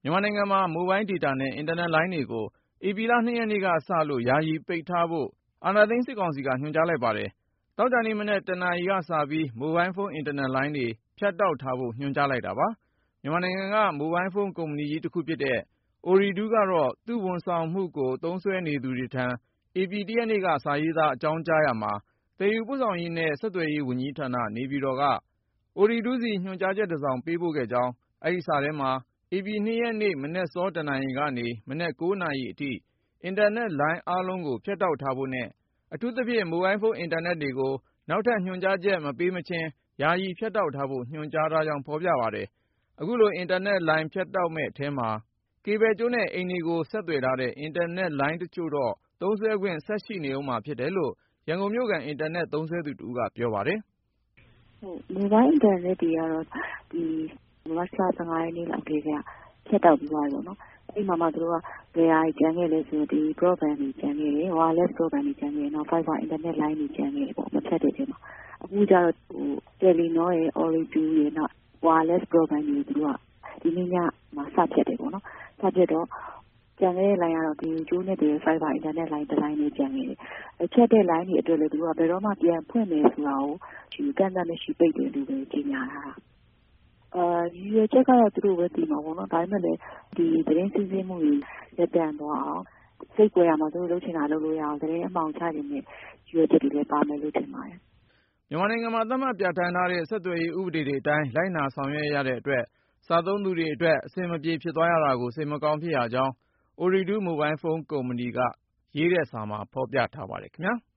မြန်မာနိုင်ငံမှာ မိုဘိုင်းဒေတာနဲ့ အင်တာနက်လိုင်းတွေကို ဧပြီလ 2 ရက်နေ့ကစလို့ ယာယီပိတ်ထားဖို့ အာဏာသိမ်းစစ်ကောင်စီက ညွှန်ကြားလိုက်ပါတယ်။ သောကြာနေ့မနက် 1 နာရီကစပြီး မိုဘိုင်းဖုန်း အင်တာနက်လိုင်းတွေ ဖြတ်တောက်ထားဖို့ ညွှန်ကြားလိုက်တာပါ။ မြန်မာနိုင်ငံက မိုဘိုင်းဖုန်းကုမ္ပဏီကြီးတခုဖြစ်တဲ့ Ooredoo ကတော့ သူ့ဝန်ဆောင်မှုကို သုံးစွဲနေသူတွေထံ ဧပြီ 1 ရက်နေ့က စာရေးသား အကြောင်းကြားရာမှာ သယ်ယူပို့ဆောင်ရေးနဲ့ ဆက်သွယ်ရေးဝန်ကြီးဌာန နေပြည်တော်က Ooredoo ဆီ ညွှန်ကြားချက်တစောင် ပေးပို့ခဲ့ကြောင်း၊ အဲဒီစာထဲမှာ ဧပြီ 2 ရက်နေ့ မနက်စော 1 နာရီကနေ မနက် 9 နာရီအထိ အင်တာနက်လိုင်းအားလုံးကို ဖြတ်တောက်ထားဖို့နဲ့ အထူးသဖြင့် မိုဘိုင်းဖုန်း အင်တာနက်တွေကို နောက်ထပ်ညွှန်ကြားချက် မပေးမချင်း ယာယီဖြတ်တောက်ထားဖို့ ညွှန်ကြားထားကြောင်း ဖော်ပြပါတယ်။ အခုလို အင်တာနက်လိုင်း ဖြတ်တောက်မယ့်အထဲမှာ ကေဘယ်ကြိုးနဲ့ အိမ်တွေကို ဆက်သွယ်ထားတဲ့ အင်တာနက်လိုင်းတချို့တော့ သုံးစွဲခွင့် ဆက်ရှိနေဦးမှာဖြစ်တယ်လို့ ရန်ကုန်မြို့ခံ အင်တာနက်သုံးစွဲသူတဦးက ပြောပါတယ်။ “မိုဘိုင်းအင်တာနက်တွေကတော့ မတ်လ 15 ရက်နေ့လောက်ကတည်းက ဖြတ်တောက်ပြီးသွားပြီပေါ့နော်။ အဲဒီမှာမှ သူတို့က ဘယ်ဟာတွေကျန်ခဲ့လဲဆိုတော့ broadband တွေကျန်ခဲ့တယ်၊ wireless broadband တွေကျန်ခဲ့တယ်။ နောက် fiber အင်တာနက်လိုင်းတွေ ကျန်ခဲ့တယ်ပေါ့ မဖြတ်တဲ့အထဲမှာ။ အခုကျတော့ Telenor ရယ်၊ Ooredoo ရယ် နောက် wireless broadband တွေကို သူတို့က ဒီနေ့ညမှာ စဖြတ်တယ်ပေါ့နော်။ စဖြတ်တော့ ကျန်ခဲ့တဲ့လိုင်းကတော့ ကေဘယ်ကြိုးနဲ့သွယ်တဲ့ fiber အင်တာနက်လိုင်း တလိုင်းပဲကျန်ခဲ့တယ်။ ဖြတ်တဲ့လိုင်းတွေအတွက်လည်း သူတို့က ဘယ်တော့မှ ပြန်ဖွင့်မယ်ဆိုတာကို ကန့်သတ်မရှိ ပိတ်တယ်လို့ပဲ ကြေညာထားတာ။ ရည်ရွယ်ချက်ကတော့ သူတို့ပဲသိမှာပေါ့နော်။ ဒါပေမဲ့လည်း ဒီသတင်းစီးဆင်းမှုတွေ ရပ်တန့်သွားအောင်၊ ဆိတ်ကွယ်ရာမှာ သူတို့လုပ်ချင်တာလုပ်လို့ရအောင် သတင်းအမှောင်ချချင်တဲ့ ရည်ရွယ်ချက်တွေလည်း ပါမယ်လို့ ထင်ပါတယ်။ ” မြန်မာနိုင်ငံမှာ သတ်မှတ်ပြဌာန်းထားတဲ့ ဆက်သွယ်ရေးဥပဒေတွေအတိုင်း လိုက်နာဆောင်ရွက်ရတဲ့အတွက် စားသုံးသူတွေအတွက် အဆင်မပြေဖြစ်သွားရတာကို စိတ်မကောင်းဖြစ်ရကြောင်း Ooredoo မိုဘိုင်းဖုန်းကုမ္ပဏီက ရေးတဲ့စာမှာ ဖော်ပြထားပါတယ်ခင်ဗျာ။